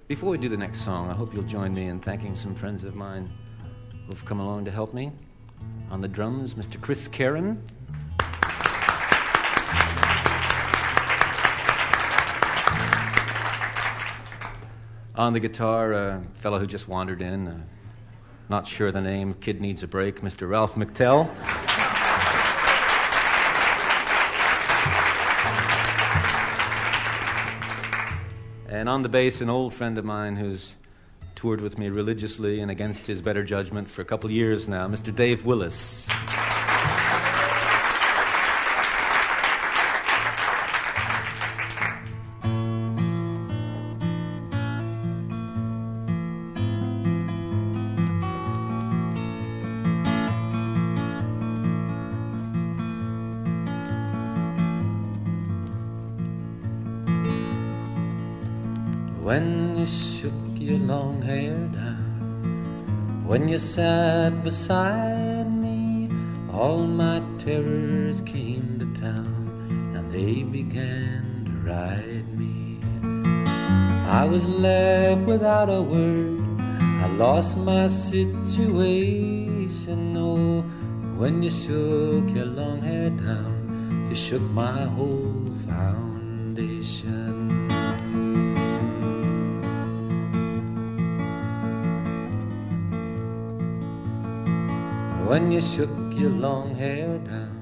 Before we do the next song, I hope you'll join me in thanking some friends of mine who've come along to help me. On the drums, Mr. Chris Caron. On the guitar, a fellow who just wandered in, not sure the name, kid needs a break, Mr. Ralph McTell. And on the bass, an old friend of mine who's toured with me religiously and against his better judgment for a couple of years now, Mr. Dave Willis. When you shook your long hair down, when you sat beside me, all my terrors came to town, and they began to ride me. I was left without a word, I lost my situation. Oh, when you shook your long hair down, you shook my whole foundation. When you shook your long hair down,